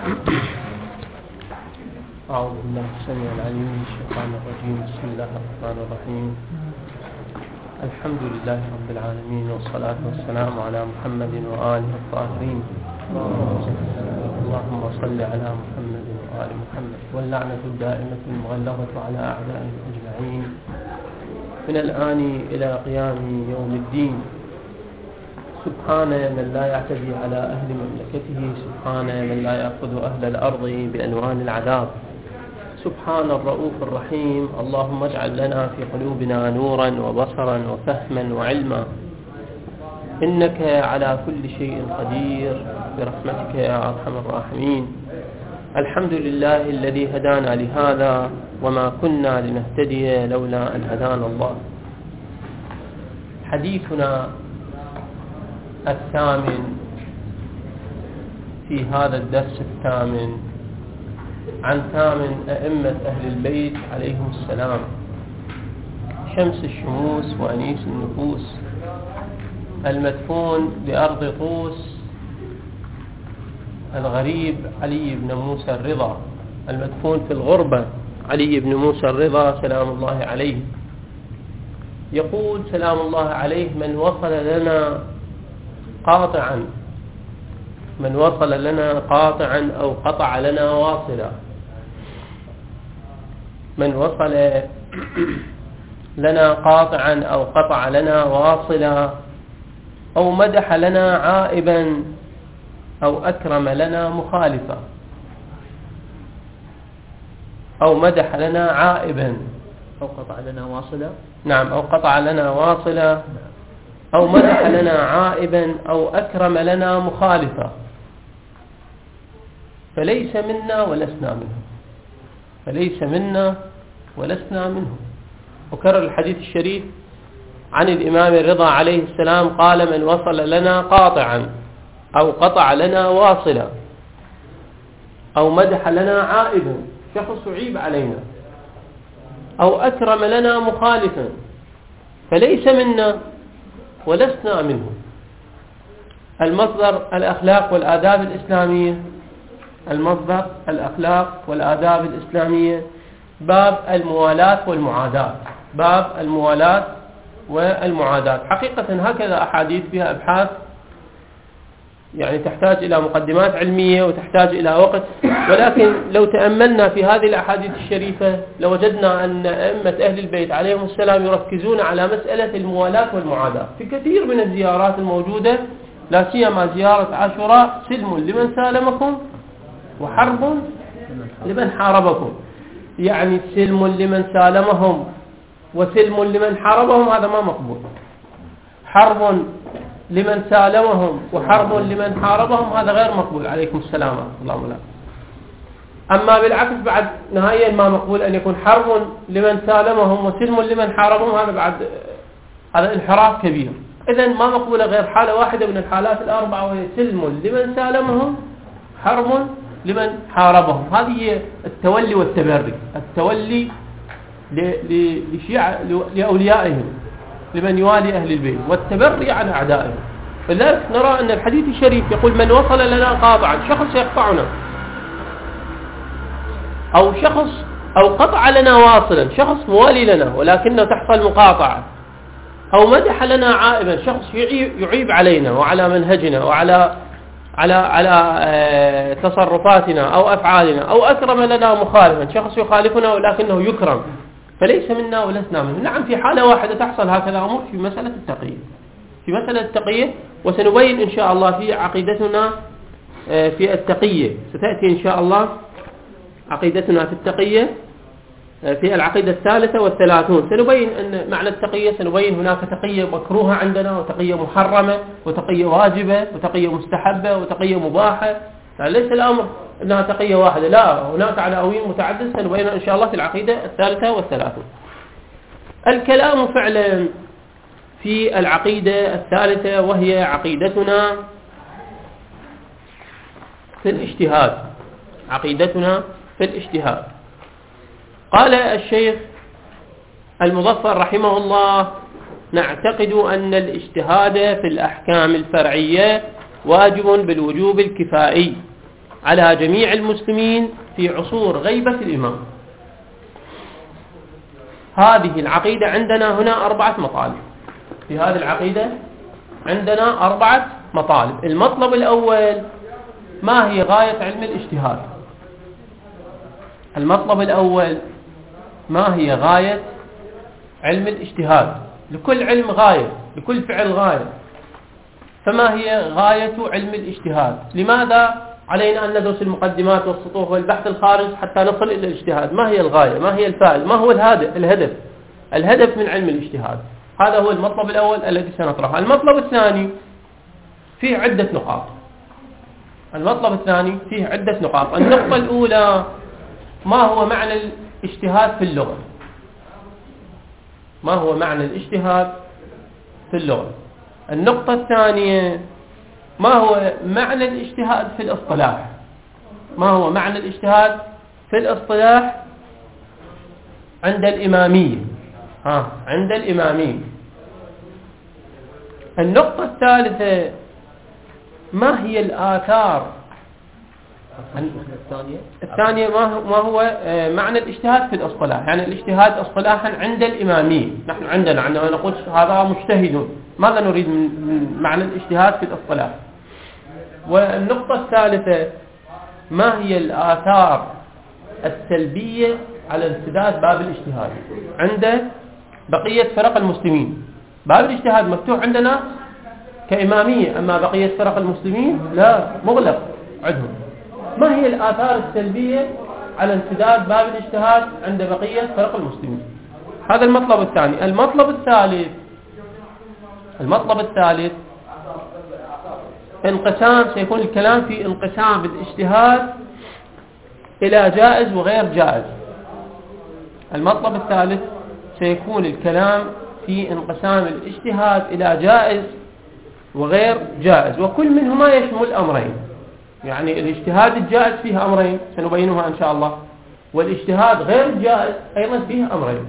أعوذ بالله السميع العليم من الشيطان الرجيم. بسم الله الرحمن الرحيم. الحمد لله رب العالمين، والصلاة والسلام على محمد وآله الطاهرين. اللهم صل على محمد وآل محمد، واللعنة الدائمة المغلظة على أعدائهم أجمعين من الآن إلى قيام يوم الدين. سبحان من لا يعتدي على أهل مملكته، سبحان من لا يأخذ أهل الأرض بألوان العذاب، سبحان الرؤوف الرحيم. اللهم اجعل لنا في قلوبنا نورا وبصرا وفهما وعلما، إنك على كل شيء قدير برحمتك يا أرحم الراحمين. الحمد لله الذي هدانا لهذا وما كنا لنهتدي لولا أن هدانا الله. حديثنا الثامن في هذا الدرس الثامن عن ثامن أئمة أهل البيت عليهم السلام، شمس الشموس وأنيس النفوس، المدفون بأرض طوس، الغريب علي بن موسى الرضا، المدفون في الغربة علي بن موسى الرضا سلام الله عليه. يقول سلام الله عليه: من وصل لنا قاطعا، من وصل لنا قاطعا أو قطع لنا واصلا، من وصل لنا قاطعا أو قطع لنا واصلا، أو مدح لنا عائبا أو أكرم لنا مخالفا، أو مدح لنا عائبا أو قطع لنا واصلا، نعم، أو قطع لنا واصلا، أو مدح لنا عائبا أو أكرم لنا مخالفا، فليس منا ولسنا منه، فليس منا ولسنا منه. وكرر الحديث الشريف عن الإمام الرضا عليه السلام قال: من وصل لنا قاطعا أو قطع لنا واصلا أو مدح لنا عائبا، شخص يعيب علينا، أو أكرم لنا مخالفا، فليس منا ولسنا منه. المصدر الأخلاق والآداب الإسلامية، المصدر الأخلاق والآداب الإسلامية، باب الموالاة والمعاداة، باب الموالاة والمعاداة. حقيقة هكذا أحاديث فيها أبحاث يعني تحتاج إلى مقدمات علمية وتحتاج إلى وقت، ولكن لو تأملنا في هذه الأحاديث الشريفة لوجدنا أن أئمة أهل البيت عليهم السلام يركزون على مسألة الموالاة والمعاداة في كثير من الزيارات الموجودة، لا سيما زيارة عاشوراء: سلم لمن سالمكم وحرب لمن حاربكم. يعني سلم لمن سالمهم وسلم لمن حاربهم هذا ما مقبول، حرب لمن سالمهم وحرب لمن حاربهم هذا غير مقبول. عليكم السلام ورحمة الله وبركاته. أما بالعكس بعد نهائيا ما مقبول أن يكون حرب لمن سالمهم وسلم لمن حاربهم، هذا بعد هذا انحراف كبير. إذن ما مقبول غير حالة واحدة من الحالات الأربعة، وهي سلم لمن سالمهم، حرب لمن حاربهم. هذه هي التولي والتبري، التولي لأوليائهم، لمن يوالي أهل البيت، والتبري على أعدائهم. فلذلك نرى أن الحديث الشريف يقول: من وصل لنا قاطعا، شخص يقطعنا، أو شخص أو قطع لنا واصلا، شخص موالي لنا ولكنه تحصل مقاطعة، أو مدح لنا عائبا، شخص يعيب علينا وعلى منهجنا وعلى على تصرفاتنا أو أفعالنا، أو أكرم لنا مخالفا، شخص يخالفنا ولكنه يكرم، فليس منا ولسنا منه. نعم، في حالة واحدة تحصل هكذا أمور في مسألة التقية، في مسألة التقية، وسنبين إن شاء الله في عقيدتنا في التقية، ستأتي إن شاء الله عقيدتنا في التقية في العقيدة 33، سنبين أن معنى التقية، سنبين هناك تقية مكروهة عندنا، وتقية محرمة، وتقية واجبة، وتقية مستحبة، وتقية مباحة. ليس الأمر أنها تقية واحدة، لا، هناك عناوين متعددة سنبينها إن شاء الله في العقيدة 33. الكلام فعلا في العقيدة 3، وهي عقيدتنا في الاجتهاد، عقيدتنا في الاجتهاد. قال الشيخ المظفر رحمه الله: نعتقد أن الاجتهاد في الأحكام الفرعية واجب بالوجوب الكفائي على جميع المسلمين في عصور غيبة الإمام. هذه العقيدة عندنا هنا 4 مطالب. في هذه العقيدة عندنا 4 مطالب. المطلب الأول: ما هي غاية علم الاجتهاد؟ المطلب الأول: ما هي غاية علم الاجتهاد؟ لكل علم غاية، لكل فعل غاية. فما هي غاية علم الاجتهاد؟ لماذا علينا أن ندرس المقدمات والسطوح والبحث الخارج حتى نصل إلى الاجتهاد؟ ما هي الغاية؟ ما هي الفائدة؟ ما هو الهدف من علم الاجتهاد؟ هذا هو المطلب الأول الذي سنطرحه. المطلب الثاني فيه عدة نقاط. النقطة الأولى: ما هو معنى الاجتهاد في اللغة؟ النقطة الثانية: ما هو معنى الاجتهاد في الاصطلاح؟ عند الإمامية. النقطة الثالثة: ما هي الآثار؟ الثانية ما هو معنى الاجتهاد في الاصطلاح؟ يعني الاجتهاد اصطلاحا عند الإمامية. نحن عندما نقول هذا مجتهد، ماذا نريد من معنى الاجتهاد في الاصطلاح؟ والنقطة الثالثة: ما هي الآثار السلبية على انسداد باب الاجتهاد عند بقية فرق المسلمين؟ باب الاجتهاد مفتوح عندنا كإمامية، أما بقية فرق المسلمين لا، مغلق عندهم. ما هي الآثار السلبية على انسداد باب الاجتهاد عند بقية فرق المسلمين؟ هذا المطلب الثاني. المطلب الثالث انقسام، سيكون الكلام في انقسام الاجتهاد إلى جائز وغير جائز. المطلب الثالث سيكون الكلام في انقسام الاجتهاد إلى جائز وغير جائز، وكل منهما يشمل أمرين. يعني الاجتهاد الجائز فيه أمرين سنبينها إن شاء الله، والاجتهاد غير الجائز أيضا فيه أمرين.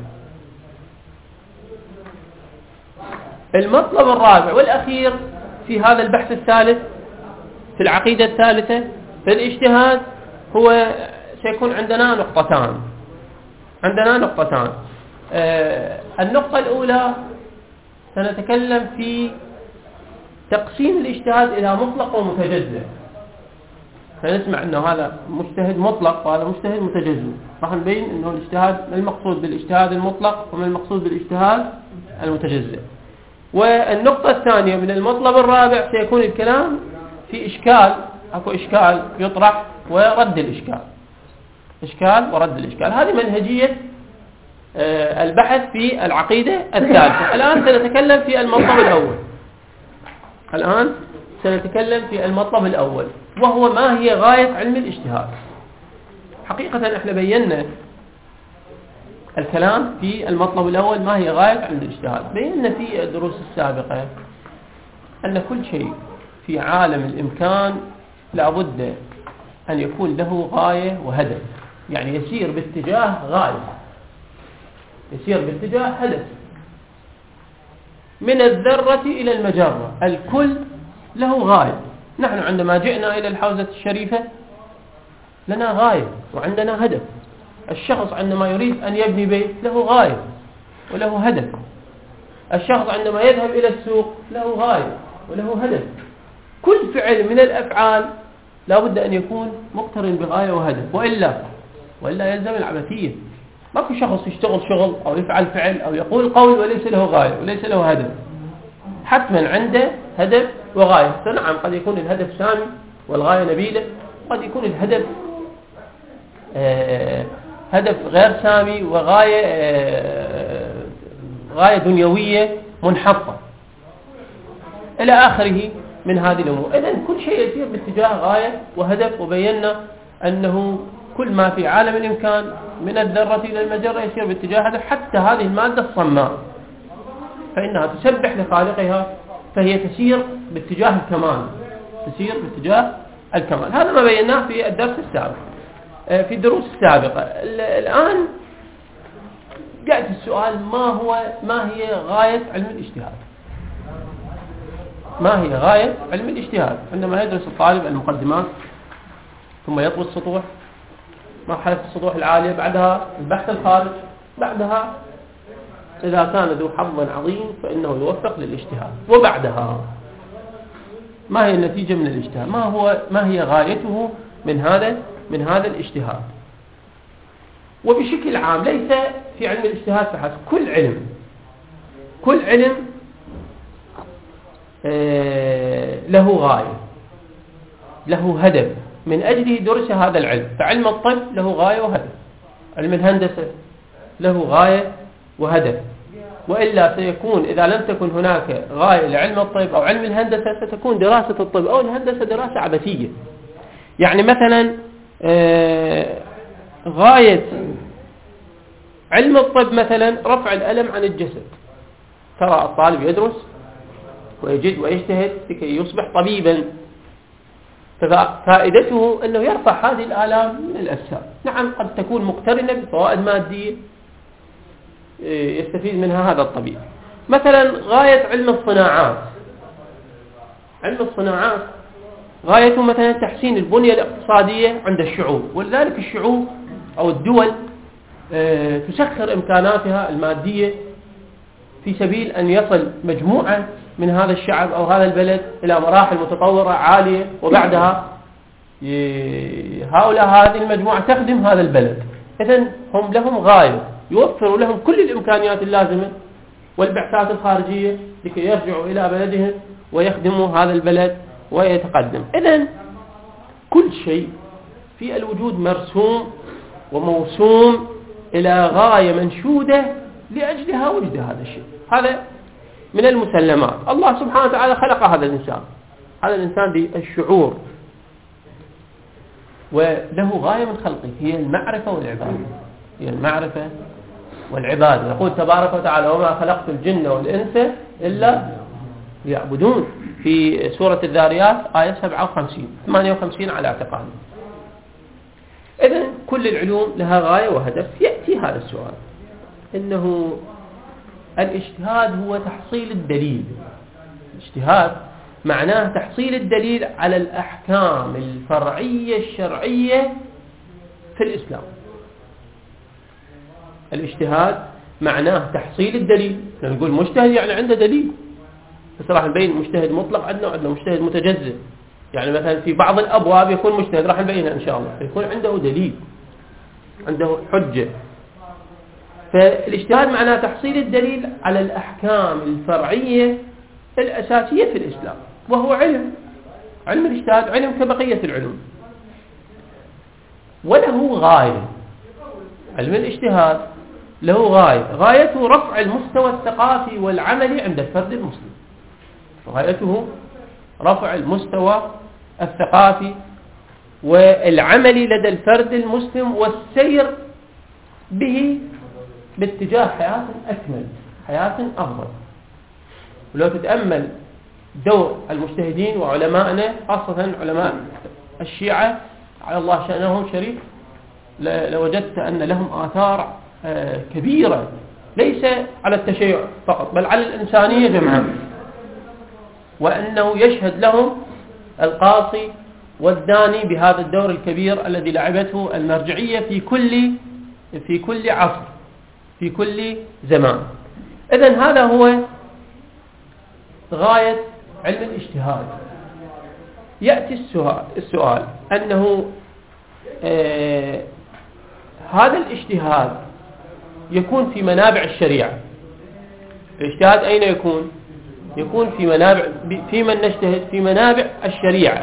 المطلب الرابع والأخير في هذا البحث الثالث في العقيدة الثالثة في الاجتهاد هو سيكون عندنا نقطتان. النقطة الأولى سنتكلم في تقسيم الاجتهاد إلى مطلق ومتجزئ. فنسمع أنه هذا مجتهد مطلق وهذا مجتهد متجزئ. راح نبين أنه الاجتهاد ما المقصود بالاجتهاد المطلق وما المقصود بالاجتهاد المتجزئ. والنقطة الثانية من المطلب الرابع سيكون الكلام في إشكال يطرح ورد الإشكال. هذه منهجية البحث في العقيدة الثالثة. الآن سنتكلم في المطلب الأول وهو ما هي غاية علم الاجتهاد. حقيقة احنا بينا الكلام في المطلب الأول ما هي غاية علم الاجتهاد. بينا في الدروس السابقة أن كل شيء في عالم الإمكان لابد أن يكون له غاية وهدف، يعني يسير باتجاه غاية، يسير باتجاه هدف. من الذرة إلى المجرة الكل له غاية. نحن عندما جئنا إلى الحوزة الشريفة لنا غاية وعندنا هدف. الشخص عندما يريد أن يبني بيت له غاية وله هدف. الشخص عندما يذهب إلى السوق له غاية وله هدف. كل فعل من الأفعال لا بد أن يكون مقترن بغاية وهدف، وإلا يلزم العبثية. ما في شخص يشتغل شغل أو يفعل فعل أو يقول قول وليس له غاية وليس له هدف. حتما عنده هدف وغاية. نعم، قد يكون الهدف سامي والغاية نبيلة، قد يكون الهدف هدف غير سامي وغاية غاية دنيوية منحطة إلى آخره من هذه الأمور. إذن كل شيء يسير باتجاه غاية وهدف، وبينا أنه كل ما في عالم الإمكان من الذرة إلى المجرة يسير باتجاه هدف. حتى هذه المادة الصماء فإنها تسبح لخالقها، فهي تسير باتجاه الكمال. هذا ما بيناه في الدرس السابق في الدروس السابقة. الآن جاءت السؤال: ما هي غاية علم الاجتهاد؟ عندما يدرس الطالب المقدمات ثم يطوي السطوح، مرحلة السطوح العالية، بعدها البحث الخارج، بعدها إذا كان ذو حظ عظيم فإنه يوفق للاجتهاد. وبعدها ما هي النتيجة من الاجتهاد؟ ما هي غايته من هذا الاجتهاد؟ وبشكل عام ليس في علم الاجتهاد فحسب، كل علم له غاية، له هدف من أجله درس هذا العلم. فعلم الطب له غاية وهدف، علم الهندسة له غاية وهدف، وإلا سيكون إذا لم تكن هناك غاية لعلم الطب أو علم الهندسة ستكون دراسة الطب أو الهندسة دراسة عبثية. يعني مثلا غاية علم الطب مثلا رفع الألم عن الجسد، ترى الطالب يدرس ويجد ويجتهد لكي يصبح طبيبا، ففائدته أنه يرفع هذه الآلام من الأجساد. نعم قد تكون مقترنة بفوائد مادية يستفيد منها هذا الطبيب. مثلا غاية علم الصناعات غايته مثلا تحسين البنية الاقتصادية عند الشعوب، ولذلك الشعوب أو الدول تسخر إمكاناتها المادية في سبيل أن يصل مجموعة من هذا الشعب أو هذا البلد إلى مراحل متطورة عالية، وبعدها هذه المجموعة تخدم هذا البلد. إذن هم لهم غاية، يوفروا لهم كل الإمكانيات اللازمة والبعثات الخارجية لكي يرجعوا إلى بلدهم ويخدموا هذا البلد ويتقدم. إذن كل شيء في الوجود مرسوم وموسوم إلى غاية منشودة لأجلها وجد هذا الشيء. هذا من المسلمات. الله سبحانه وتعالى خلق هذا الإنسان بالشعور، وله غاية من خلقه هي المعرفة والعبادة. يقول تبارك وتعالى وما خلقت الجن والإنس إلا ليعبدون في سورة الذاريات آية 58 على اعتقادي. إذن كل العلوم لها غاية وهدف. يأتي هذا السؤال، إنه الاجتهاد هو تحصيل الدليل. الاجتهاد معناه تحصيل الدليل على الأحكام الفرعية الشرعية في الإسلام. الاجتهاد معناه تحصيل الدليل. نقول مجتهد يعني عنده دليل، بس راح نبين مجتهد مطلق عندنا مجتهد متجزئ. يعني مثلا في بعض الأبواب يكون مجتهد، راح نبينها إن شاء الله، يكون عنده دليل، عنده حجة. فالاجتهاد معناه تحصيل الدليل على الأحكام الفرعية الأساسية في الإسلام، وهو علم الاجتهاد علم كبقية العلوم، وله غاية. علم الاجتهاد له غايته رفع المستوى الثقافي والعملي عند الفرد المسلم. غايته رفع المستوى الثقافي والعملي لدى الفرد المسلم، والسير به باتجاه حياة أكمل، حياة أفضل. ولو تتأمل دور المجتهدين وعلمائنا، خاصة علماء الشيعة على الله شأنهم شريف، لوجدت أن لهم آثار كبيرة ليس على التشيع فقط بل على الإنسانية جمعاء، وأنه يشهد لهم القاصي والداني بهذا الدور الكبير الذي لعبته المرجعية في كل عصر، في كل زمان. إذن هذا هو غاية علم الاجتهاد. يأتي السؤال أنه هذا الاجتهاد يكون في منابع الشريعة. الاجتهاد أين يكون؟ يكون في من نجتهد في منابع الشريعة.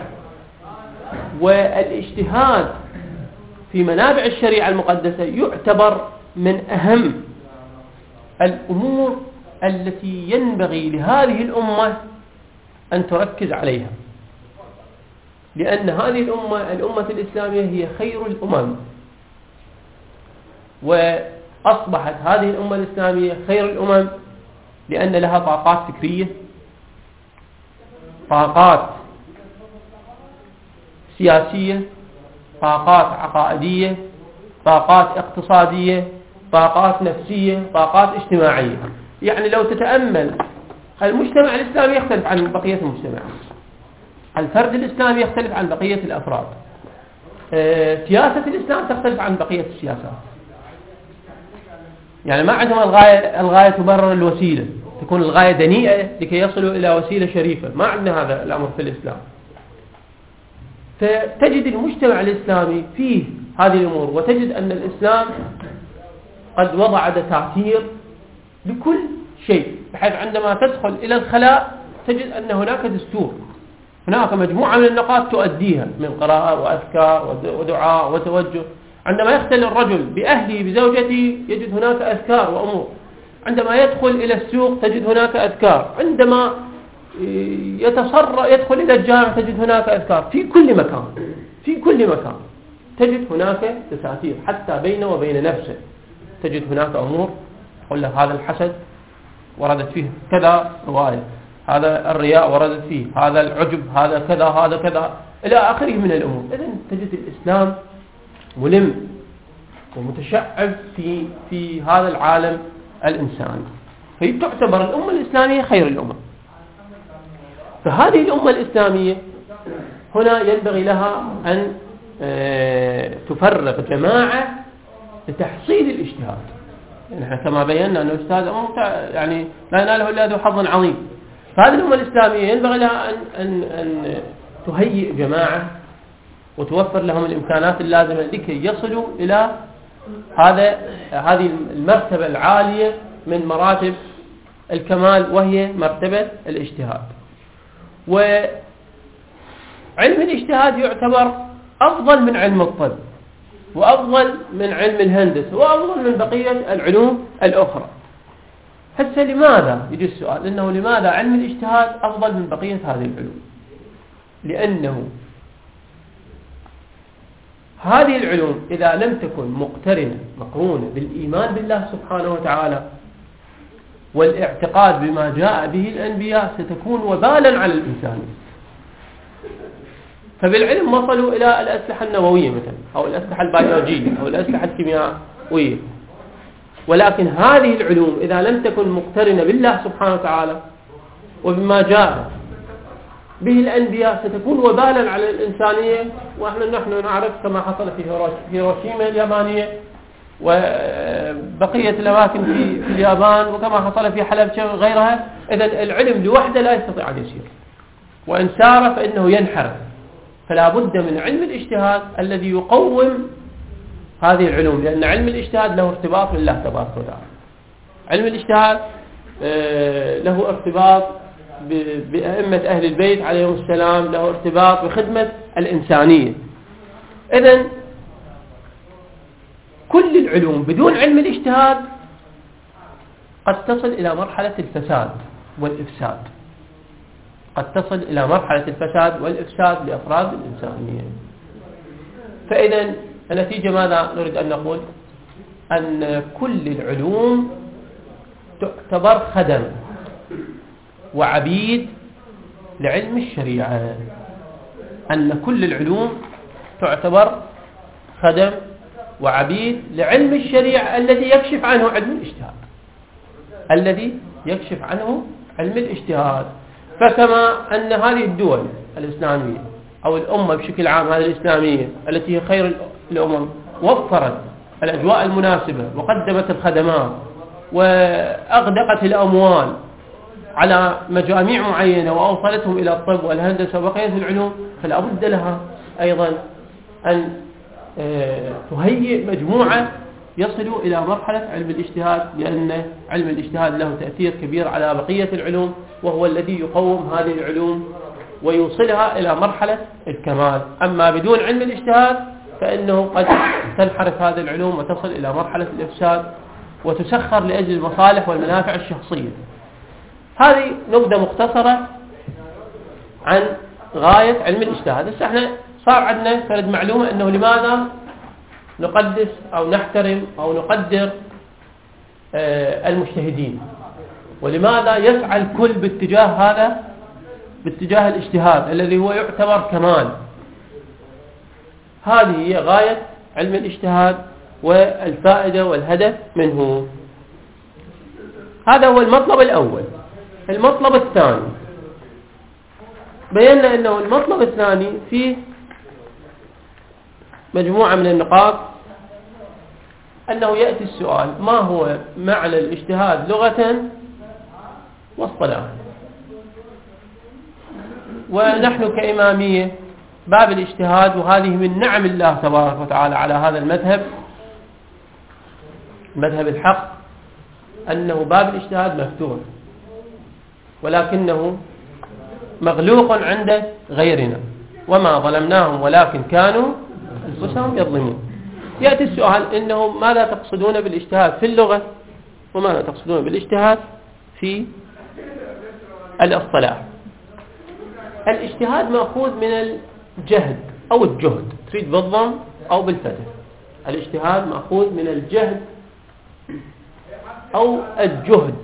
والاجتهاد في منابع الشريعة المقدسة يعتبر من أهم الأمور التي ينبغي لهذه الأمة أن تركز عليها، لأن هذه الأمة الإسلامية هي خير الأمم، وأصبحت هذه الأمة الإسلامية خير الأمم لأن لها طاقات فكرية، طاقات سياسية، طاقات عقائدية، طاقات اقتصادية، طاقات نفسية، طاقات اجتماعية. يعني لو تتأمل المجتمع الإسلامي يختلف عن بقية المجتمعات، الفرد الإسلامي يختلف عن بقية الأفراد، سياسة الإسلام تختلف عن بقية السياسات. يعني ما عندهم الغاية تبرر الوسيلة، تكون الغاية دنيئة لكي يصلوا إلى وسيلة شريفة. ما عندنا هذا الأمر في الإسلام. فتجد المجتمع الإسلامي فيه هذه الأمور، وتجد أن الإسلام قد وضع دساتير لكل شيء، بحيث عندما تدخل إلى الخلاء تجد أن هناك دستور، هناك مجموعة من النقاط تؤديها من قراءة وأذكار ودعاء وتوجه. عندما يختل الرجل بأهله بزوجته يجد هناك أذكار وأمور. عندما يدخل إلى السوق تجد هناك أذكار. عندما يدخل إلى الجامع تجد هناك أذكار. في كل مكان تجد هناك دساتير، حتى بينه وبين نفسه تجد هناك أمور يقول لك هذا الحسد وردت فيه كذا رواية، هذا الرياء وردت فيه، هذا العجب، هذا كذا، هذا كذا، إلى آخره من الأمور. إذن تجد الإسلام ملم ومتشعب في هذا العالم الإنساني. فهي تعتبر الأمة الإسلامية خير الأمم. فهذه الأمة الإسلامية هنا ينبغي لها أن تفرغ جماعة لتحصيل الاجتهاد. يعني كما بينا أن الاجتهاد يعني لا يناله إلا ذو حظ عظيم. فهذه الأمة الإسلامية ينبغي لها أن تهيئ جماعة وتوفر لهم الإمكانات اللازمة لكي يصلوا إلى هذه المرتبة العالية من مراتب الكمال، وهي مرتبة الاجتهاد. وعلم الاجتهاد يعتبر أفضل من علم الطب، وأفضل من علم الهندسة، وأفضل من بقية العلوم الأخرى. هسه لماذا يجي السؤال؟ لأنه لماذا علم الاجتهاد أفضل من بقية هذه العلوم؟ لأنه هذه العلوم إذا لم تكن مقرونة بالإيمان بالله سبحانه وتعالى والاعتقاد بما جاء به الأنبياء ستكون وبالا على الإنسان. فبالعلم وصلوا إلى الأسلحة النووية مثلا، أو الأسلحة البيولوجية، أو الأسلحة الكيميائية. ولكن هذه العلوم إذا لم تكن مقترنة بالله سبحانه وتعالى وبما جاء به الأنبياء ستكون وبالا على الإنسانية. ونحن نعرف كما حصل في هيروشيما اليابانية وبقية الأماكن في اليابان، وكما حصل في حلب وغيرها. إذن العلم لوحده لا يستطيع أن يسير، وإن سار فإنه ينحرف. فلا بد من علم الاجتهاد الذي يقوم هذه العلوم، لأن علم الاجتهاد له ارتباط بالله تبارك وتعالى. علم الاجتهاد له ارتباط بأئمة أهل البيت عليهم السلام، له ارتباط بخدمة الإنسانية. إذن كل العلوم بدون علم الاجتهاد قد تصل إلى مرحلة الفساد والإفساد، قد تصل إلى مرحلة الفساد والإفساد لأفراد الإنسانية. فإذا النتيجة ماذا نريد أن نقول؟ أن كل العلوم تعتبر خدم وعبيد لعلم الشريعة. أن كل العلوم تعتبر خدم وعبيد لعلم الشريعة الذي يكشف عنه علم الاجتهاد. فكما أن هذه الدول الإسلامية أو الأمة بشكل عام هذه الإسلامية التي هي خير الأمم وفرت الأجواء المناسبة وقدمت الخدمات وأغدقت الأموال على مجاميع معينة وأوصلتهم إلى الطب والهندسة وبقية العلوم، فلا بد لها أيضا أن تهيئ مجموعة يصلوا إلى مرحلة علم الاجتهاد، لأن علم الاجتهاد له تأثير كبير على بقية العلوم، وهو الذي يقوم هذه العلوم ويوصلها إلى مرحلة الكمال. أما بدون علم الاجتهاد فإنه قد تنحرف هذه العلوم وتصل إلى مرحلة الإفساد وتسخر لأجل المصالح والمنافع الشخصية. هذه نبذة مختصرة عن غاية علم الاجتهاد. بس احنا صار عندنا فرد معلومة أنه لماذا نقدس أو نحترم أو نقدر المجتهدين، ولماذا يسعى الكل باتجاه هذا، باتجاه الاجتهاد الذي هو يعتبر كمال. هذه هي غاية علم الاجتهاد والفائدة والهدف منه. هذا هو المطلب الأول. المطلب الثاني بينا أنه المطلب الثاني فيه مجموعة من النقاط. أنه يأتي السؤال: ما هو معنى الاجتهاد لغة واصطلاحا؟ ونحن كإمامية باب الاجتهاد، وهذه من نعم الله تبارك وتعالى على هذا المذهب، مذهب الحق، أنه باب الاجتهاد مفتوح، ولكنه مغلوق عند غيرنا. وما ظلمناهم ولكن كانوا أنفسهم يظلمون. يأتي السؤال: إنه ماذا تقصدون بالاجتهاد في اللغة، وماذا تقصدون بالاجتهاد في الاصطلاح؟ الاجتهاد مأخوذ من الجهد أو الجهد، تريد بالضم أو بالفتح. الاجتهاد مأخوذ من الجهد أو الجهد.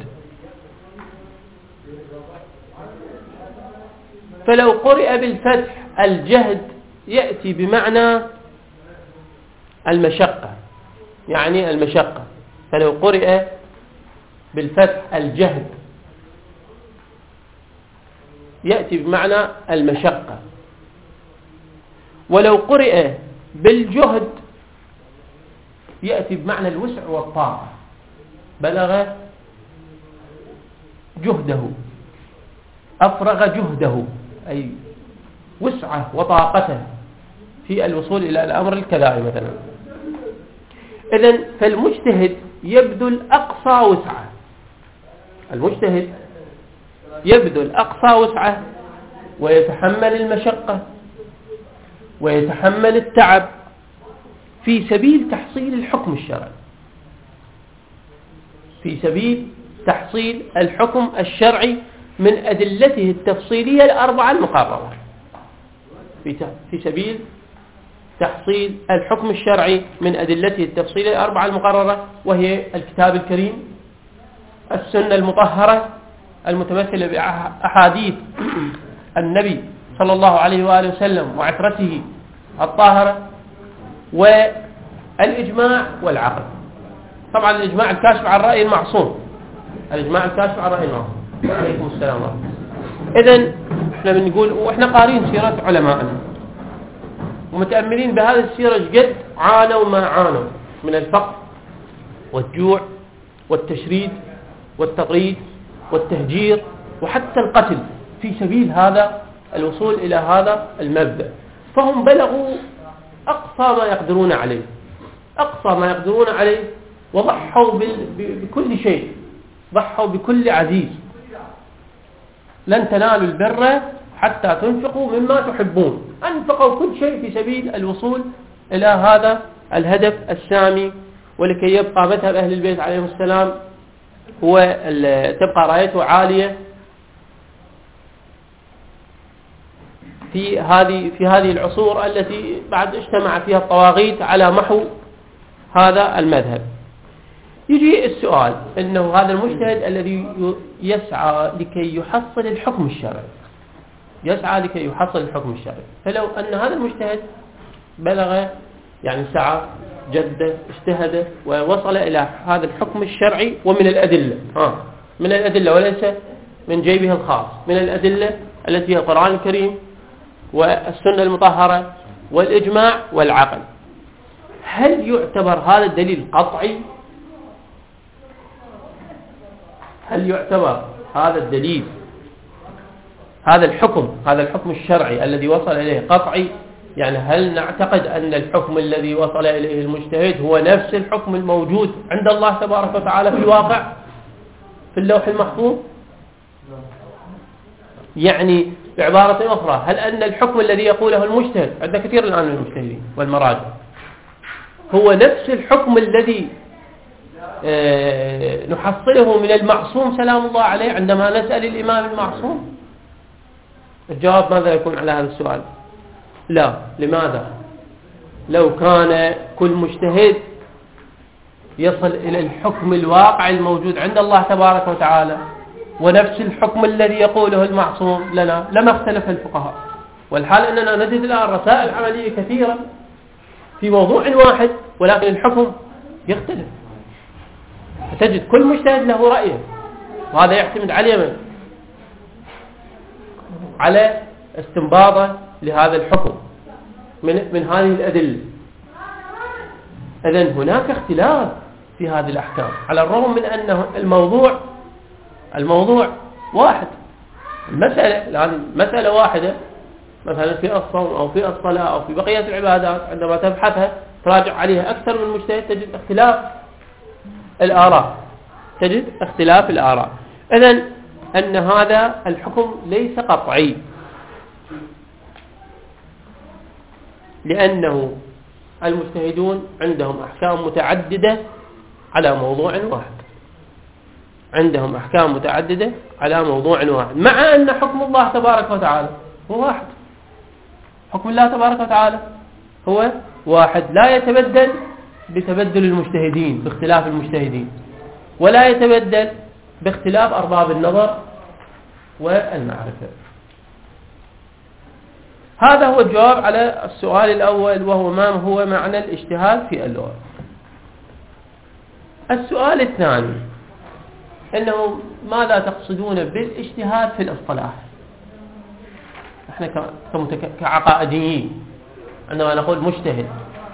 فلو قرئ بالفتح الجهد يأتي بمعنى المشقة، يعني المشقة. فلو قرئ بالفتح الجهد يأتي بمعنى المشقة. ولو قرئ بالجهد يأتي بمعنى الوسع والطاقة، بلغ جهده، أفرغ جهده، أي وسعه وطاقته في الوصول إلى الأمر الكذائي مثلا. إذن فالمجتهد يبذل أقصى وسعه، المجتهد يبذل أقصى وسعه ويتحمل المشقة ويتحمل التعب في سبيل تحصيل الحكم الشرعي، في سبيل تحصيل الحكم الشرعي من أدلته التفصيلية الأربعة المقررة، في سبيل تحصيل الحكم الشرعي من أدلته التفصيلية الأربعة المقررة، وهي الكتاب الكريم، السنة المطهرة المتمثلة بأحاديث النبي صلى الله عليه وآله وسلم وعترته الطاهرة، والإجماع والعقل. طبعا الإجماع الكاشف عن رأي المعصوم، الإجماع الكاشف عن رأي المعصوم. عليكم السلام ورحمة الله. إذن احنا بنقول، واحنا قارين سيرة علماءنا ومتأملين بهذه السيرة قد عانوا ما عانوا من الفقر والجوع والتشريد والتقريد والتهجير وحتى القتل في سبيل هذا الوصول إلى هذا المبدأ. فهم بلغوا أقصى ما يقدرون عليه، أقصى ما يقدرون عليه، وضحوا بكل شيء، ضحوا بكل عزيز. لن تنالوا البر حتى تنفقوا مما تحبون. أنفقوا كل شيء في سبيل الوصول إلى هذا الهدف السامي، ولكي يبقى مذهب أهل البيت عليهم السلام هو تبقى رايته عالية في هذه العصور التي بعد اجتمع فيها الطواغيت على محو هذا المذهب. يجي السؤال: إنه هذا المجتهد الذي يسعى لكي يحصل الحكم الشرعي، يسعى لكي يحصل الحكم الشرعي، فلو أن هذا المجتهد بلغ، يعني سعى، جد، اجتهد ووصل إلى هذا الحكم الشرعي، ومن الأدلة، من الأدلة وليس من جيبه الخاص، من الأدلة التي هي القرآن الكريم والسنة المطهرة والإجماع والعقل، هل يعتبر هذا الدليل قطعي؟ هل يعتبر هذا الدليل، هذا الحكم الشرعي الذي وصل إليه قطعي؟ يعني هل نعتقد أن الحكم الذي وصل إليه المجتهد هو نفس الحكم الموجود عند الله تبارك وتعالى في الواقع في اللوح المحفوظ؟ يعني بعبارة أخرى، هل أن الحكم الذي يقوله المجتهد، عندنا كثير الآن من المجتهدين والمراجع، هو نفس الحكم الذي نحصله من المعصوم سلام الله عليه عندما نسأل الإمام المعصوم؟ الجواب ماذا يكون على هذا السؤال؟ لا. لماذا؟ لو كان كل مجتهد يصل إلى الحكم الواقع الموجود عند الله تبارك وتعالى ونفس الحكم الذي يقوله المعصوم لنا لما اختلف الفقهاء. والحال أننا نجد الآن رسائل عملية كثيرة في موضوع واحد، ولكن الحكم يختلف. تجد كل مجتهد له رأيه، وهذا يعتمد على على استنباطه لهذا الحكم من هذه الأدلة. إذن هناك اختلاف في هذه الأحكام، على الرغم من أن الموضوع واحد، المسألة الآن مسألة واحدة، مثلا في الصوم أو في الصلاة أو في بقية العبادات، عندما تبحثها تراجع عليها أكثر من مجتهد تجد اختلاف الآراء. إذن أن هذا الحكم ليس قطعي، لأنه المجتهدون عندهم أحكام متعددة على موضوع واحد، مع أن حكم الله تبارك وتعالى هو واحد. حكم الله تبارك وتعالى هو واحد، لا يتبدل بتبدل المجتهدين، باختلاف المجتهدين، ولا يتبدل باختلاف أرباب النظر والمعرفة. هذا هو الجواب على السؤال الأول، وهو ما هو معنى الاجتهاد في اللغة. السؤال الثاني أنه ماذا تقصدون بالاجتهاد في الاصطلاح؟ احنا كعقائديين عندما نقول مجتهد،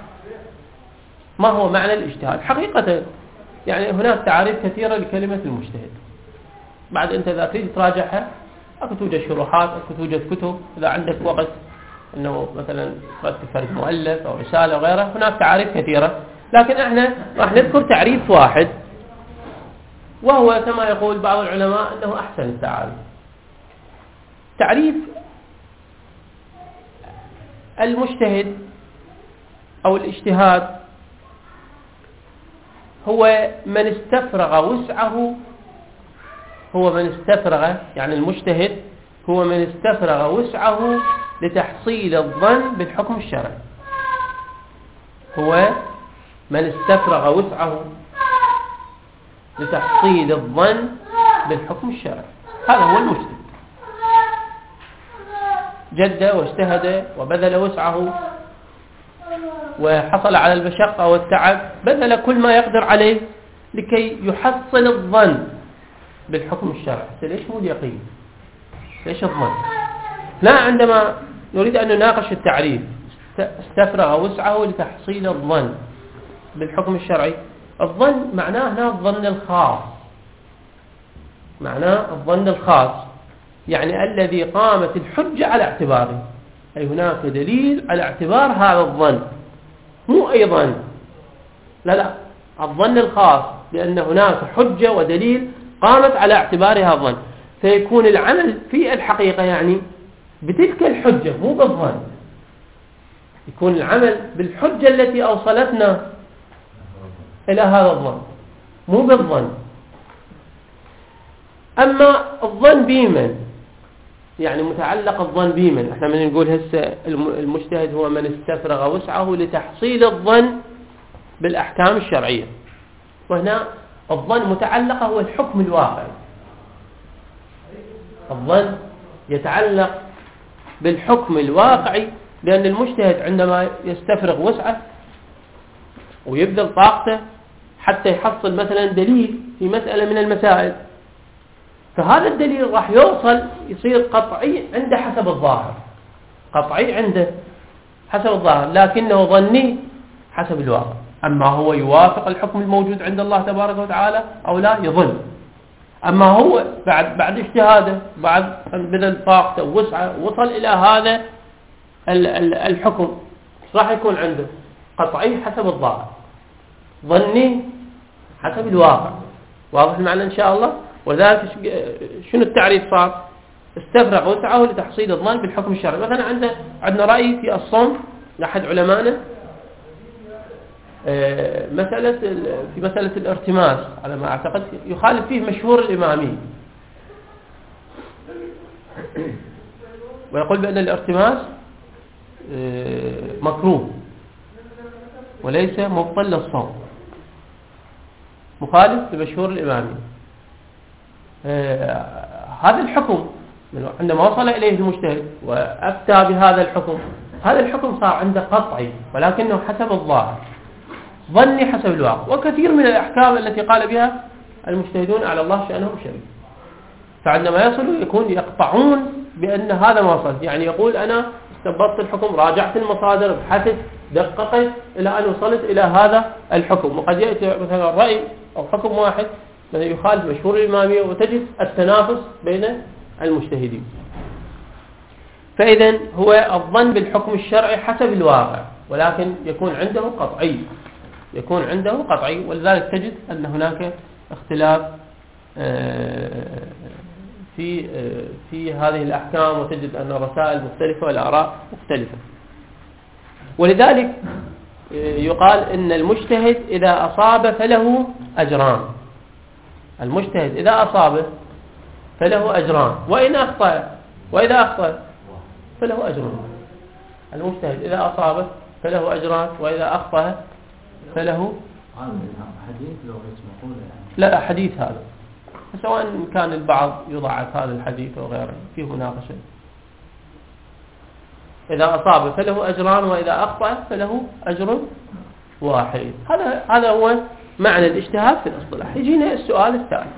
ما هو معنى الاجتهاد حقيقة؟ يعني هناك تعاريف كثيرة لكلمة المجتهد، بعد أنت إذا تريد تراجعها أكو توجد شروحات، أكو توجد كتب، إذا عندك وقت أنه مثلا فرد مؤلف أو رسالة وغيرها، هناك تعاريف كثيرة، لكن احنا راح نذكر تعريف واحد، وهو كما يقول بعض العلماء أنه أحسن التعاريف. تعريف المجتهد أو الاجتهاد هو من استفرغ وسعه، يعني المجتهد هو من استفرغ وسعه لتحصيل الظن بالحكم الشرعي. هو من استفرغ وسعه لتحصيل الظن بالحكم الشرعي، هذا هو المجتهد. جد واجتهد وبذل وسعه وحصل على المشقة والتعب، بذل كل ما يقدر عليه لكي يحصل الظن بالحكم الشرعي. ليش مو اليقين؟ ليش الظن؟ لا، عندما نريد أن نناقش التعريف استفرغ وسعه لتحصيل الظن بالحكم الشرعي، الظن معناه هنا الظن الخاص، يعني الذي قامت الحجة على اعتباره، أي هناك دليل على اعتبار هذا الظن، مو أي ظن، لا، الظن الخاص، لأن هناك حجة ودليل قامت على اعتبارها الظن، فيكون العمل في الحقيقة يعني بتلك الحجة مو بالظن، يكون العمل بالحجة التي أوصلتنا إلى هذا الظن مو بالظن. أما الظن بمن، يعني متعلق الظن بمن، احنا من نقول هسه المجتهد هو من استفرغ وسعه لتحصيل الظن بالأحكام الشرعية، وهنا الظن متعلق هو الحكم الواقعي. الظن يتعلق بالحكم الواقعي، لأن المجتهد عندما يستفرغ وسعه ويبذل طاقته حتى يحصل مثلا دليل في مسألة من المسائل، فهذا الدليل راح يصير قطعي عنده حسب الظاهر، لكنه ظني حسب الواقع. أما هو يوافق الحكم الموجود عند الله تبارك وتعالى أو لا، يظن. أما هو بعد اجتهاده، بعد أن بذل طاقته ووسعه وصل إلى هذا الحكم، راح يكون عنده قطعي حسب الظاهر، ظني حسب الواقع. واضح المعنى إن شاء الله؟ وذلك شنو التعريف صار؟ استفرغ وسعه لتحصيل الظن بالحكم الشرعي. مثلا عندنا رأي في الصوم لأحد علمائنا، في مسألة الارتماس على ما أعتقد، يخالف فيه مشهور الإمامي، ويقول بأن الارتماس مكروه وليس مبطل للصوم، مخالف لمشهور الإمامي. هذا الحكم عندما وصل إليه المجتهد وأفتى بهذا الحكم، هذا الحكم صار عنده قطعي، ولكنه حسب الظاهر، ظني حسب الواقع. وكثير من الأحكام التي قال بها المجتهدون على الله شأنهم شريف، فعندما يصلوا يكون يقطعون بأن هذا ما وصل، يعني يقول أنا استنبطت الحكم، راجعت المصادر، بحثت دققت إلى أن وصلت إلى هذا الحكم. وقد يأتي مثلا رأي أو حكم واحد يخالف مشهور الإمامية وتجد التنافس بين المجتهدين. فإذا هو الظن بالحكم الشرعي حسب الواقع، ولكن يكون عنده قطعي، ولذلك تجد أن هناك اختلاف في هذه الأحكام، وتجد أن الرسائل مختلفة والآراء مختلفة. ولذلك يقال إن المجتهد إذا أصاب فله أجران. المجتهد إذا أصاب فله أجران، وإذا أخطأ فله أجر. المجتهد إذا أصاب فله أجران، وإذا أخطأ فله لا حديث هذا، سواء كان البعض يضعف هذا الحديث وغيره فيه مناقشة. إذا أصاب فله أجران، وإذا أخطأ فله أجر واحد. هذا هو معنى الاجتهاد في الاصطلاح. يجينا السؤال الثالث،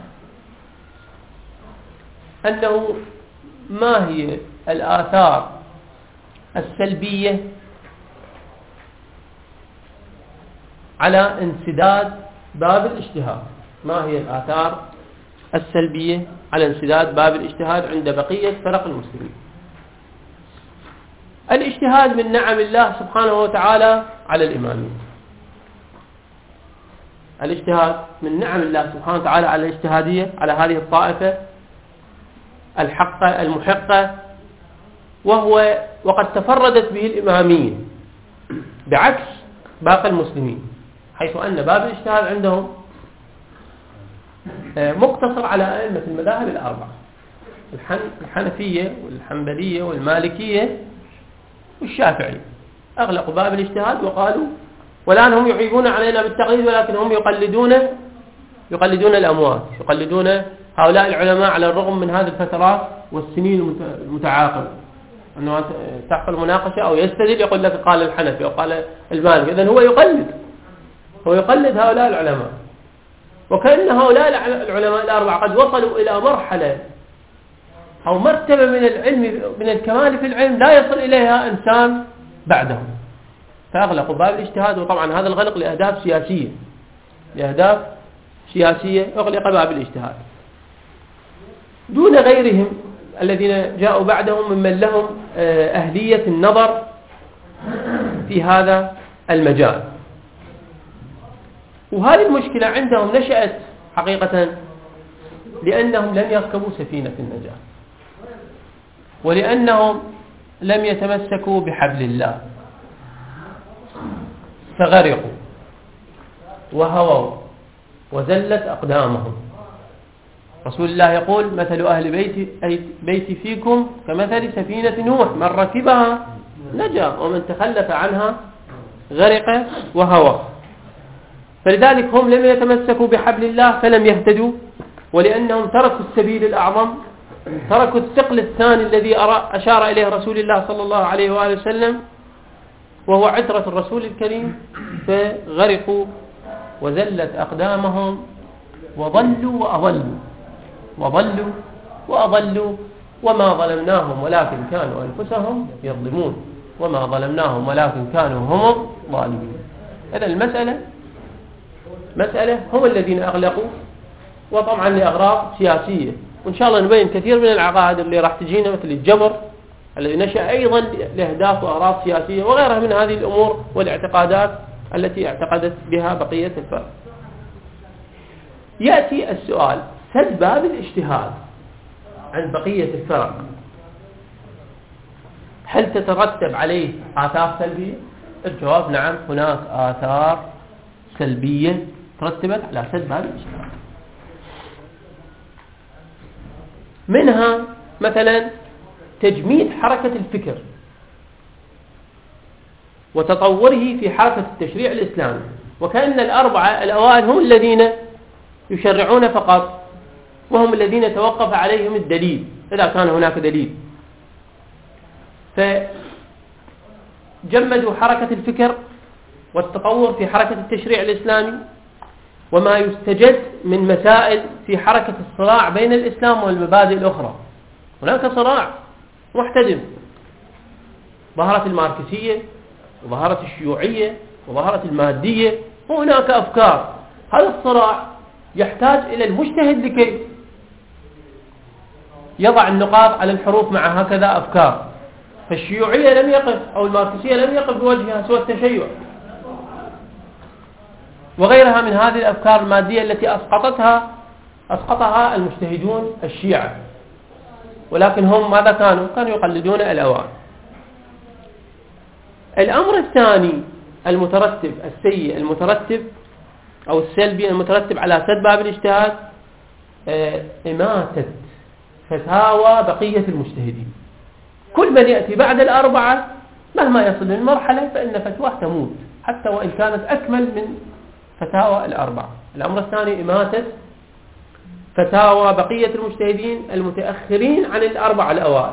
أنه ما هي الآثار السلبية على انسداد باب الاجتهاد؟ ما هي الآثار السلبية على انسداد باب الاجتهاد عند بقية فرق المسلمين؟ الاجتهاد من نعم الله سبحانه وتعالى على الإمامية. الاجتهاد من نعم الله سبحانه وتعالى على الاجتهادية، على هذه الطائفة الحقة المحقة، وقد تفردت به الإمامية بعكس باقي المسلمين، حيث أن باب الاجتهاد عندهم مقتصر على أئمة المذاهب الأربعة: الحنفية والحنبلية والمالكية والشافعية. أغلقوا باب الاجتهاد وقالوا والآن هم يعيبون علينا بالتقليد، ولكن هم يقلدون الأموات، يقلدون هؤلاء العلماء على الرغم من هذه الفترات والسنين المتعاقبة. أنه تحصل مناقشة أو يستدل يقول لك قال الحنفي أو قال المالكي، إذن هو يقلد هؤلاء العلماء، وكأن هؤلاء العلماء الأربعة قد وصلوا إلى مرحلة أو مرتبة من العلم، من الكمال في العلم لا يصل إليها إنسان بعدهم، فأغلقوا باب الاجتهاد. وطبعا هذا الغلق لأهداف سياسية أغلق باب الاجتهاد دون غيرهم الذين جاءوا بعدهم ممن لهم أهلية النظر في هذا المجال. وهذه المشكلة عندهم نشأت حقيقة لأنهم لم يركبوا سفينة النجاة، ولأنهم لم يتمسكوا بحبل الله فغرقوا وهووا وزلت أقدامهم. رسول الله يقول: مثل أهل بيتي فيكم كمثل سفينة نوح، من ركبها نجا ومن تخلف عنها غرق وهوى. فلذلك هم لم يتمسكوا بحبل الله فلم يهتدوا، ولأنهم تركوا السبيل الأعظم، تركوا الثقل الثاني الذي أشار إليه رسول الله صلى الله عليه وآله وسلم، وهو عترة الرسول الكريم، فغرقوا وزلت أقدامهم وضلوا وأضلوا وما ظلمناهم ولكن كانوا أنفسهم يظلمون، وما ظلمناهم ولكن كانوا هم ظالمين. إذا مسألة هم الذين أغلقوا، وطبعا لأغراض سياسية، وإن شاء الله نبين كثير من العقائد اللي راح تجينا مثل الجبر الذي نشأ أيضا لأهداف وأغراض سياسية وغيرها من هذه الأمور والاعتقادات التي اعتقدت بها بقية الفرق. يأتي السؤال: سد باب الاجتهاد عند بقية الفرق هل تترتب عليه آثار سلبية؟ الجواب نعم، هناك آثار سلبية ترتبت على سد باب الاجتهاد. منها مثلا تجميد حركة الفكر وتطوره في حركة التشريع الإسلامي، وكأن الأربعة الأوائل هم الذين يشرعون فقط، وهم الذين توقف عليهم الدليل إذا كان هناك دليل، فجمدوا حركة الفكر والتطور في حركة التشريع الإسلامي، وما يستجد من مسائل في حركة الصراع بين الإسلام والمبادئ الأخرى. هناك صراع محتدم، ظهرت الماركسية وظهرت الشيوعية وظهرت المادية، وهناك أفكار. هذا الصراع يحتاج إلى المجتهد لكي يضع النقاط على الحروف مع هكذا أفكار. فالشيوعية لم يقف أو الماركسية لم يقف بوجهها سوى التشيع وغيرها من هذه الأفكار المادية التي أسقطها المجتهدون الشيعة، ولكن هم ماذا كانوا يقلدون الأوائل. الأمر الثاني المترتب السيء المترتب أو السلبي المترتب على سد باب الاجتهاد إماتة فتاوى بقية المجتهدين. كل من يأتي بعد الأربعة مهما يصل من مرحلة فإن فتواه تموت حتى وإن كانت أكمل من فتاوى الأربعة. الأمر الثاني إماتة فتاوى بقية المجتهدين المتأخرين عن الأربعة الأوائل.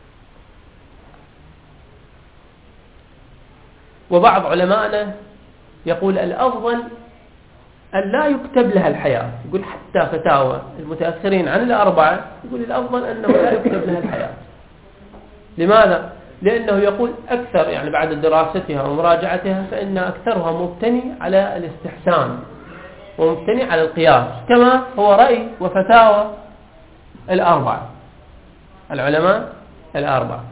وبعض علمائنا يقول الأفضل أن لا يكتب لها الحياة، يقول حتى فتاوى المتأخرين عن الأربعة يقول الأفضل أنه لا يكتب لها الحياة. لماذا؟ لأنه يقول أكثر يعني بعد دراستها ومراجعتها فإن أكثرها مبتني على الاستحسان ومبتني على القياس، كما هو رأي وفتاوى الأربعة العلماء الأربعة.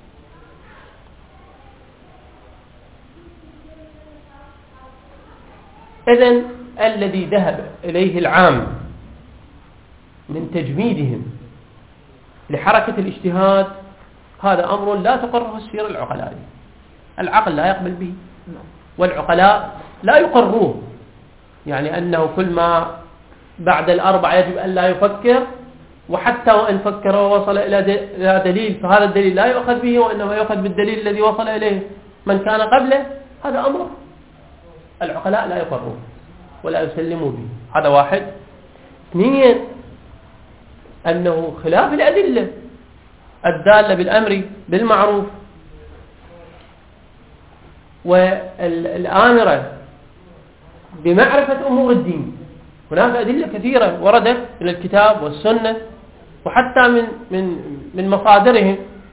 إذن الذي ذهب إليه العام من تجميدهم لحركة الاجتهاد هذا أمر لا تقره السير العقلاء. العقل لا يقبل به والعقلاء لا يقروه، يعني أنه كل ما بعد الأربعة يجب أن لا يفكر، وحتى وإن فكر ووصل إلى دليل فهذا الدليل لا يؤخذ به وإنما يؤخذ بالدليل الذي وصل إليه من كان قبله. هذا أمر العقلاء لا يقروه ولا يسلموا به. هذا واحد. اثنين، أنه خلاف الأدلة الدالة بالأمر بالمعروف والآمرة بمعرفة أمور الدين. هناك أدلة كثيرة وردت من الكتاب والسنة وحتى من مصادرهم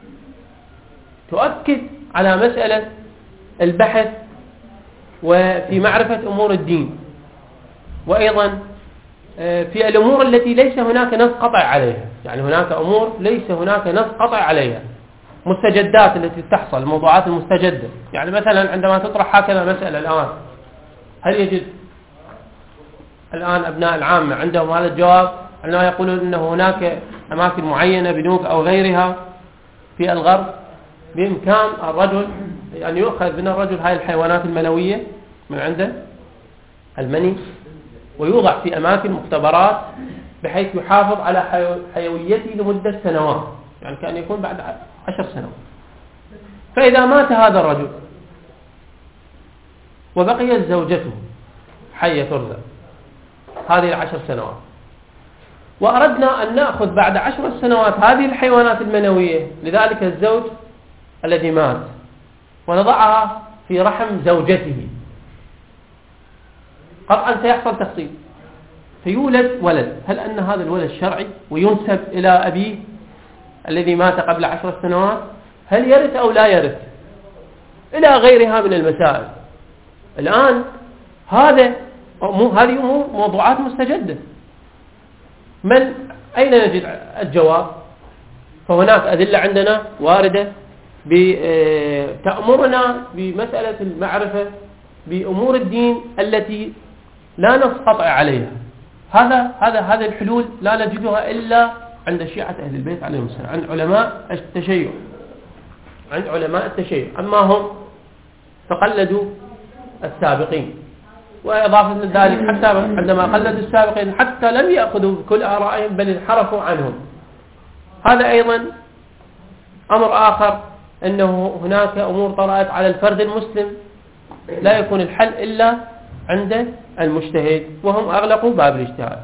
تؤكد على مسألة البحث وفي معرفة أمور الدين، وأيضا في الأمور التي ليس هناك نص قطع عليها. يعني هناك أمور ليس هناك نص قطع عليها، مستجدات التي تحصل، الموضوعات المستجدة. يعني مثلا عندما تطرح هكذا مسألة الآن، هل يجد الآن أبناء العامة عندهم هذا الجواب؟ عندما يقولون أنه هناك أماكن معينة بنوك أو غيرها في الغرب بإمكان الرجل أن يؤخذ من الرجل هاي الحيوانات المنوية من عنده المني ويوضع في أماكن مختبرات بحيث يحافظ على حيويته لمدة سنوات، يعني كان يكون بعد 10 سنوات. فإذا مات هذا الرجل وبقيت زوجته حية ترزق هذه 10 سنوات، وأردنا أن نأخذ بعد 10 سنوات هذه الحيوانات المنوية لذلك الزوج الذي مات ونضعها في رحم زوجته، قطعا سيحصل تخصيب فيولد ولد. هل أن هذا الولد شرعي وينسب إلى أبيه الذي مات قبل 10 سنوات؟ هل يرث أو لا يرث؟ إلى غيرها من المسائل. الآن هذه أمور موضوعات مستجدة. أين نجد الجواب؟ فهناك أدلة عندنا واردة تأمرنا بمسألة المعرفة بأمور الدين التي لا نص قطع عليها. هذا الحلول لا نجدها إلا عند شيعة أهل البيت عليهم السلام، عند علماء التشيع. أما هم فقلدوا السابقين، وإضافة لذلك حتى عندما قلدوا السابقين حتى لم يأخذوا بكل آرائهم بل انحرفوا عنهم. هذا أيضا أمر آخر، أنه هناك أمور طرأت على الفرد المسلم لا يكون الحل إلا عند المجتهد، وهم أغلقوا باب الاجتهاد.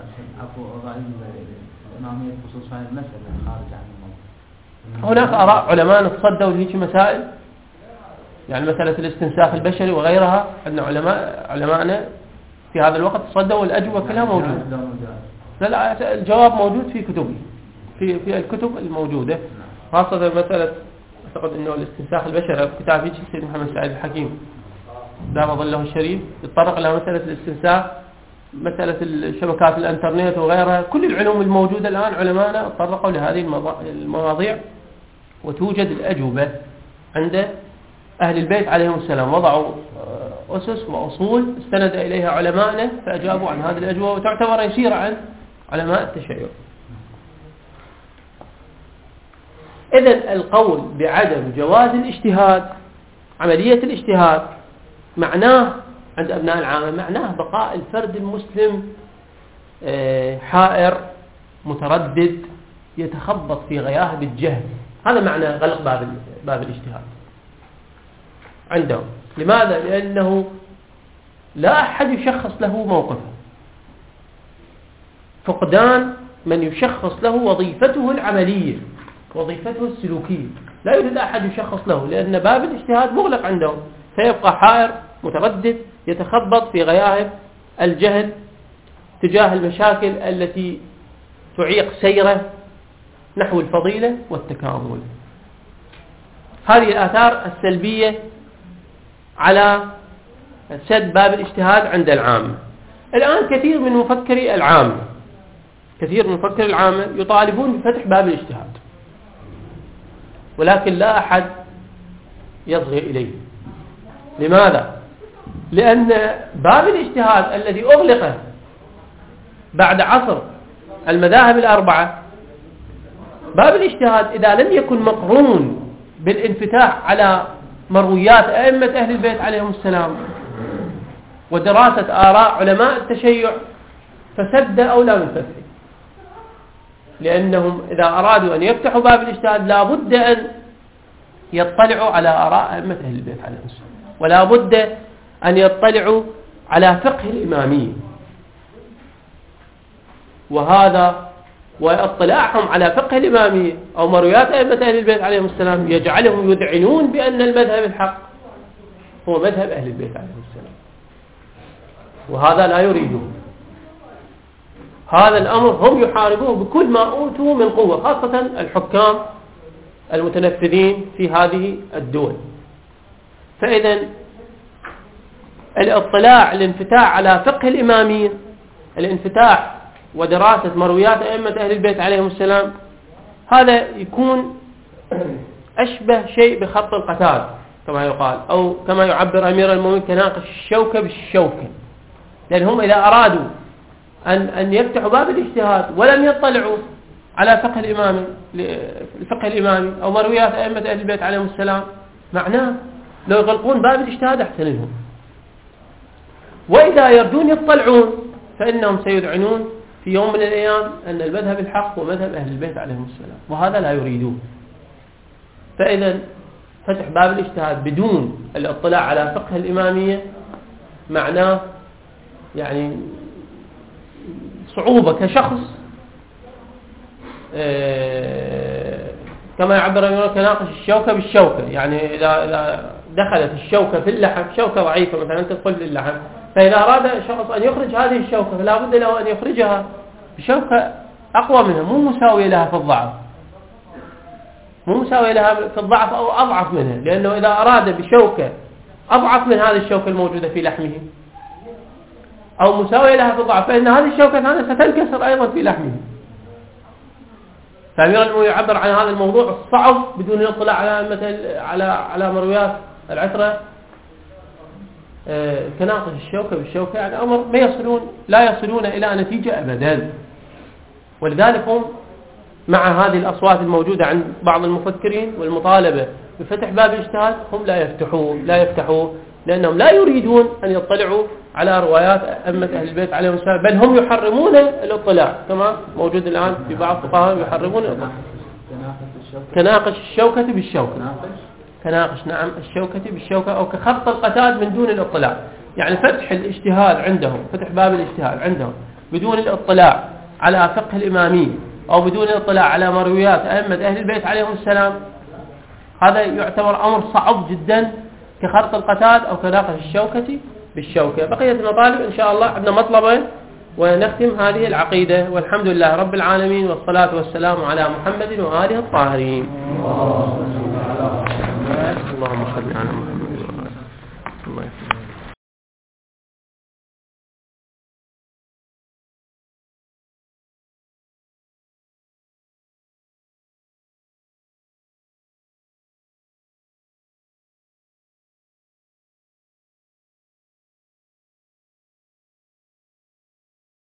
هناك آراء علماء تصدوا لهيك مسائل، يعني مسألة الاستنساخ البشري وغيرها. عندنا علماءنا في هذا الوقت تصدوا والأجوبة كلها موجودة. لا الجواب موجود في كتبه، في الكتب الموجودة، خاصة مسألة أعتقد أنه الاستنساخ البشري كتاب هيك السيد محمد سعيد الحكيم دام ظله الشريف يتطرق إلى مسألة الاستنساخ، مسألة الشبكات الانترنت وغيرها. كل العلوم الموجودة الآن علماءنا تطرقوا لهذه المواضيع، وتوجد الأجوبة عند أهل البيت عليهم السلام. وضعوا أسس وأصول استند إليها علماءنا فأجابوا عن هذه الأجوبة، وتعتبر يسيرة عن علماء التشيع. إذن القول بعدم جواز الاجتهاد، عملية الاجتهاد، معناه عند أبناء العامة معناه بقاء الفرد المسلم حائر متردد يتخبط في غياهب الجهل. هذا معنى غلق باب الاجتهاد عندهم. لماذا؟ لأنه لا أحد يشخص له موقفه، فقدان من يشخص له وظيفته العملية وظيفته السلوكية، لا يوجد أحد يشخص له، لأن باب الاجتهاد مغلق عندهم، فيبقى حائر متردد يتخبط في غياهب الجهل تجاه المشاكل التي تعيق سيره نحو الفضيلة والتكامل. هذه الآثار السلبية على سد باب الاجتهاد عند العامة. الآن كثير من مفكري العامة يطالبون بفتح باب الاجتهاد، ولكن لا أحد يصغي إليه. لماذا؟ لأن باب الاجتهاد الذي أغلق بعد عصر المذاهب الأربعة، باب الاجتهاد إذا لم يكن مقرون بالانفتاح على مرويات أئمة أهل البيت عليهم السلام ودراسة آراء علماء التشيع فسد أولى من فتحه، لأنهم إذا أرادوا أن يفتحوا باب الاجتهاد لا بد أن يطلعوا على آراء أئمة أهل البيت عليهم السلام، ولا بد أن يطلعوا على فقه الإمامية. واطلاعهم على فقه الإمامية أو مرويات أئمة أهل البيت عليهم السلام يجعلهم يذعنون بأن المذهب الحق هو مذهب أهل البيت عليهم السلام، وهذا لا يريدون. هذا الأمر هم يحاربوه بكل ما أوتوا من قوة، خاصة الحكام المتنفذين في هذه الدول. فإذا الانفتاح على فقه الإمامية، الانفتاح ودراسة مرويات أئمة أهل البيت عليهم السلام، هذا يكون أشبه شيء بخط القتال كما يقال، أو كما يعبر أمير المؤمنين كناقش الشوكة بالشوكة. لأن هم إذا أرادوا أن يفتحوا باب الاجتهاد ولم يطلعوا على الفقه الإمامي أو مرويات أئمة أهل البيت عليهم السلام، معناه لو يغلقون باب الاجتهاد أحسن لهم. وإذا يردون يطلعون فإنهم سيذعنون في يوم من الأيام أن المذهب الحق هو مذهب أهل البيت عليهم السلام، وهذا لا يريدون. فإذا فتح باب الاجتهاد بدون الاطلاع على فقه الإمامية معناه يعني صعوبة كشخص، كما يعبر كناقش الشوكة بالشوكة. يعني إذا دخلت الشوكة في اللحم، شوكة ضعيفة مثلا تدخل في اللحم، فإذا أراد شخص أن يخرج هذه الشوكة فلا بد له أن يخرجها بشوكة أقوى منها، مو مساوية لها في الضعف، أو أضعف منها، لأنه إذا أراد بشوكة أضعف من هذه الشوكة الموجودة في لحمه أو مساوية لها في الضعف، فإن هذه الشوكة ثانية ستنكسر أيضا في لحمه. فأمير المؤمنين يعبر عن هذا الموضوع الصعب بدون الاطلاع على مرويات العترة كناقش الشوكة بالشوكة، يعني أمر لا يصلون إلى نتيجة أبدا. ولذلك هم مع هذه الأصوات الموجودة عند بعض المفكرين والمطالبة بفتح باب الاجتهاد هم لا يفتحون لأنهم لا يريدون أن يطلعوا على روايات أئمة أهل البيت عليهم السلام، بل هم يحرمون الاطلاع كما موجود الآن في بعض الفقهاء يحرمون الاطلاع. كناقش الشوكة بالشوكة، نعم الشوكة بالشوكة، أو كخط القتاد من دون الاطلاع. يعني فتح الاجتهاد عندهم، فتح باب الاجتهاد عندهم بدون الاطلاع على فقه الإمامية أو بدون الاطلاع على مرويات أئمة أهل البيت عليهم السلام، هذا يعتبر أمر صعب جدا كخرط القتاد أو كناقش الشوكة بالشوكة. بقية المطالب إن شاء الله عندنا مطلبين ونختم هذه العقيدة، والحمد لله رب العالمين، والصلاة والسلام على محمد وآله الطاهرين. نعم.